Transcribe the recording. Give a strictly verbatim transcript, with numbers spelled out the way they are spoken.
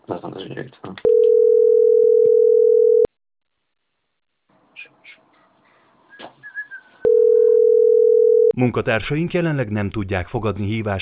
Zaznacz direkt. No. Munkatársaink jelenleg nem tudják fogadni hívást